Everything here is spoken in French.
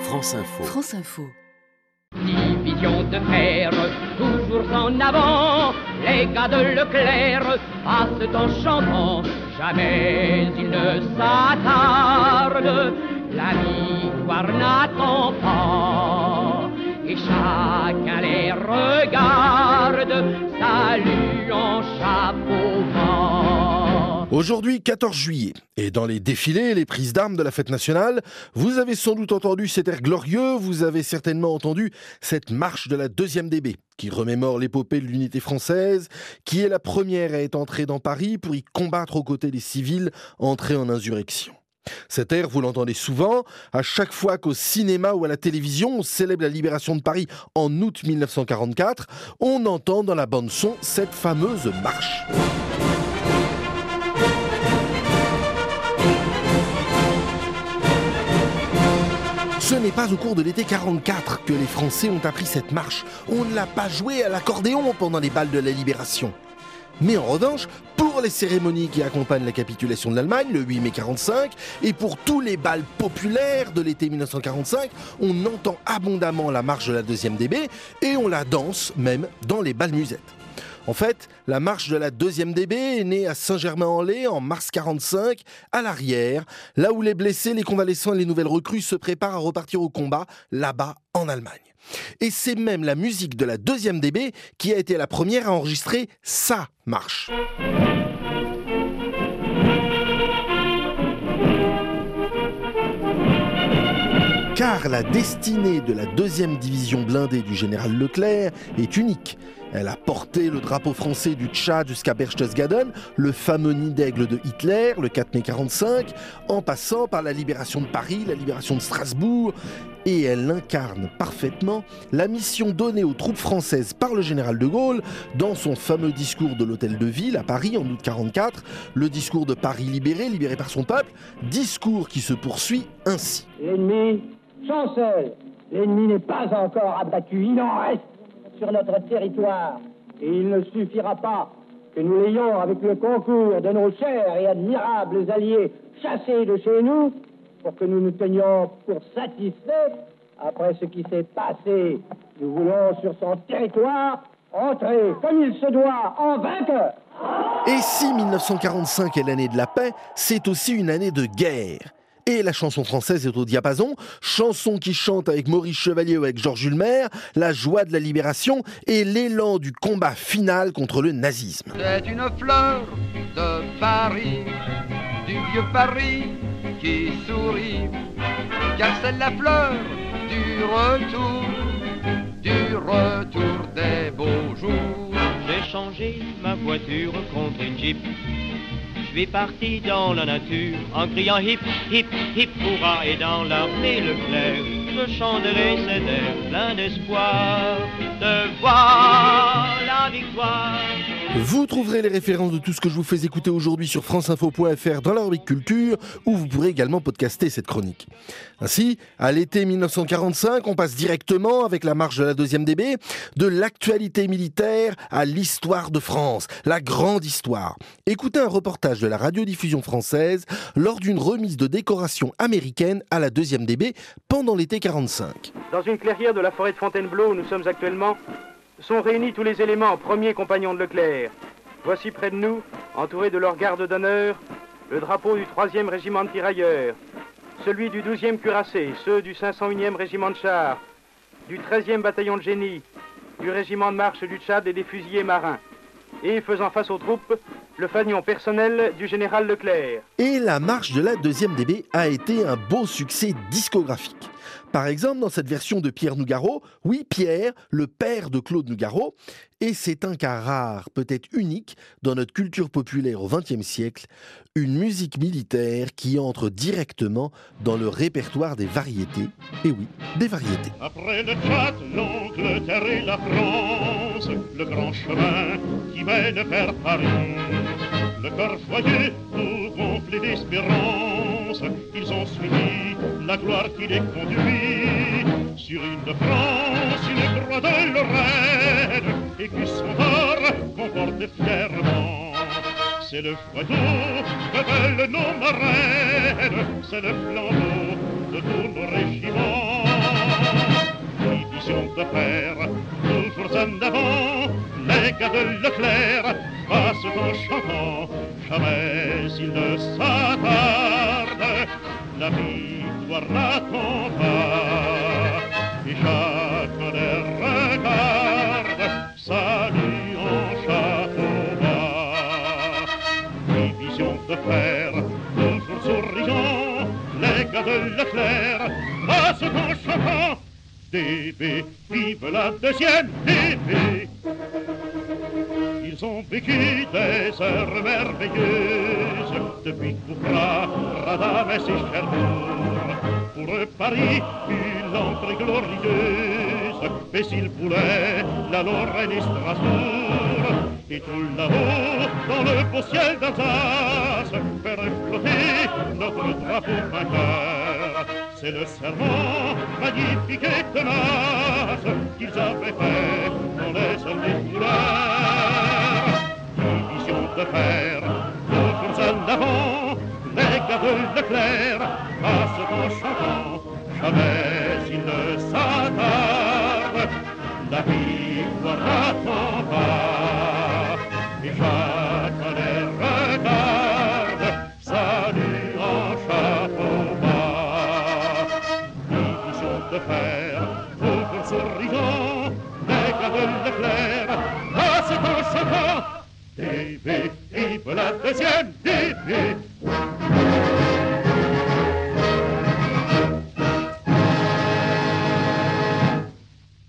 France Info. France Info. Division de fer, toujours en avant, les gars de Leclerc passent en chantant, jamais ils ne s'attardent, la victoire n'attend pas, et chacun les regarde, saluant chapeau bas. Aujourd'hui, 14 juillet, et dans les défilés, les prises d'armes de la fête nationale, vous avez sans doute entendu cet air glorieux, vous avez certainement entendu cette marche de la 2e DB, qui remémore l'épopée de l'unité française, qui est la première à être entrée dans Paris pour y combattre aux côtés des civils entrés en insurrection. Cet air, vous l'entendez souvent, à chaque fois qu'au cinéma ou à la télévision, on célèbre la libération de Paris en août 1944, on entend dans la bande-son cette fameuse marche. Ce n'est pas au cours de l'été 44 que les Français ont appris cette marche. On ne l'a pas jouée à l'accordéon pendant les bals de la Libération. Mais en revanche, pour les cérémonies qui accompagnent la capitulation de l'Allemagne, le 8 mai 45, et pour tous les bals populaires de l'été 1945, on entend abondamment la marche de la 2e DB et on la danse même dans les bals musettes. En fait, la marche de la 2e DB est née à Saint-Germain-en-Laye en mars 45, à l'arrière, là où les blessés, les convalescents et les nouvelles recrues se préparent à repartir au combat, là-bas en Allemagne. Et c'est même la musique de la 2e DB qui a été la première à enregistrer sa marche. Car la destinée de la 2e division blindée du général Leclerc est unique. Elle a porté le drapeau français du Tchad jusqu'à Berchtesgaden, le fameux nid d'aigle de Hitler, le 4 mai 45, en passant par la libération de Paris, la libération de Strasbourg. Et elle incarne parfaitement la mission donnée aux troupes françaises par le général de Gaulle dans son fameux discours de l'Hôtel de Ville à Paris en août 44, le discours de Paris libéré, libéré par son peuple, discours qui se poursuit ainsi. L'ennemi chancelle, l'ennemi n'est pas encore abattu, il en reste sur notre territoire. Et il ne suffira pas que nous l'ayons, avec le concours de nos chers et admirables alliés, chassés de chez nous, pour que nous nous tenions pour satisfaits. Après ce qui s'est passé, nous voulons sur son territoire entrer comme il se doit en vainqueur. Et si 1945 est l'année de la paix, c'est aussi une année de guerre. Et la chanson française est au diapason, chanson qui chante avec Maurice Chevalier ou avec Georges Ulmer, la joie de la libération et l'élan du combat final contre le nazisme. C'est une fleur de Paris, du vieux Paris qui sourit, car c'est la fleur du retour des beaux jours. J'ai changé ma voiture contre une Jeep. Je suis parti dans la nature en criant hip, hip, hip, hurrah. Et dans l'armée Leclerc, je chanterai cet air plein d'espoir de voir la victoire. Vous trouverez les références de tout ce que je vous fais écouter aujourd'hui sur franceinfo.fr dans la rubrique culture, où vous pourrez également podcaster cette chronique. Ainsi, à l'été 1945, on passe directement, avec la marche de la 2e DB, de l'actualité militaire à l'histoire de France, la grande histoire. Écoutez un reportage de la radiodiffusion française lors d'une remise de décoration américaine à la 2e DB pendant l'été 45. Dans une clairière de la forêt de Fontainebleau où nous sommes actuellement, sont réunis tous les éléments premiers compagnons de Leclerc. Voici près de nous, entourés de leur garde d'honneur, le drapeau du 3e régiment de tirailleurs, celui du 12e cuirassé, ceux du 501e régiment de chars, du 13e bataillon de génie, du régiment de marche du Tchad et des fusiliers marins. Et faisant face aux troupes, le fanion personnel du général Leclerc. Et la marche de la 2e DB a été un beau succès discographique. Par exemple, dans cette version de Pierre Nougaro, oui, Pierre, le père de Claude Nougaro, et c'est un cas rare, peut-être unique, dans notre culture populaire au XXe siècle, une musique militaire qui entre directement dans le répertoire des variétés. Et oui, des variétés. Après le Tchad, l'Angleterre et la France, le grand chemin qui mène vers Paris, le cœur joyeux, tout gonflé d'espérance, ils ont suivi la gloire qui les conduit sur une France, une croix de Lorraine, et qui son or comporte fièrement. C'est le feuilleton que veulent nos marraines, c'est le flambeau de tous nos régiments. en avant, les gars de Leclerc passent en chantant, jamais ils ne s'attardent, la victoire n'attend pas, et chacun les regarde, salut en chapeau bas. Division de fer, toujours souriant, les gars de Leclerc passent en chantant, DB, vive la deuxième DB. Ils ont vécu des heures merveilleuses depuis Coupra, Radamès et Cherbourg. Pour eux, Paris fut l'entrée glorieuse, mais s'ils voulaient la Lorraine et Strasbourg. Et tout là-haut, dans le beau ciel d'Alsace, faire flotter notre drapeau vainqueur. C'est le serment magnifique et tenace qu'ils avaient fait dans les hommes des couleurs. Division de fer, toujours en avant, les gars de Leclerc passent en chantant, jamais ils ne s'attardent, la victoire n'attend pas, et chacun les regarde, salut en chapeau bas. Division de fer, toujours souriant, les gars de Leclerc passent en chantant, DB, vive la deuxième